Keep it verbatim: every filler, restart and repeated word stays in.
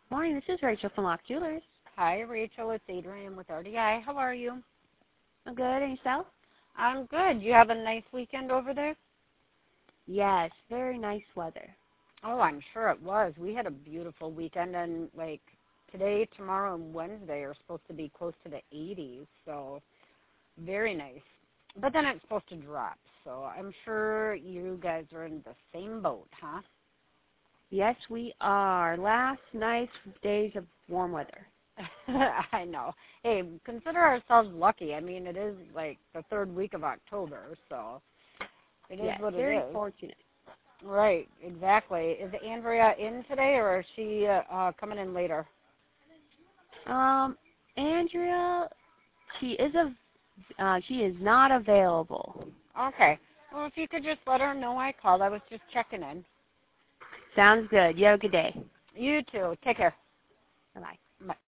Morning, this is Rachel from Lock Jewelers. Hi, Rachel. It's Adrienne with R D I. How are you? I'm good, and yourself? I'm good. You have a nice weekend over there? Yes, very nice weather. Oh, I'm sure it was. We had a beautiful weekend, and like today, tomorrow, and Wednesday are supposed to be close to the eighties, so very nice. But then it's supposed to drop, so I'm sure you guys are in the same boat, huh? Yes, we are. Last nice days of warm weather. I know. Hey, consider ourselves lucky. I mean, it is like the third week of October, so it is Yes, what it very is. fortunate. Right, exactly. Is Andrea in today, or is she uh, uh, coming in later? Um, Andrea, she is a, uh, she is not available. Okay. Well, if you could just let her know I called. I was just checking in. Sounds good. You have a good day. You too. Take care. Bye-bye. Bye.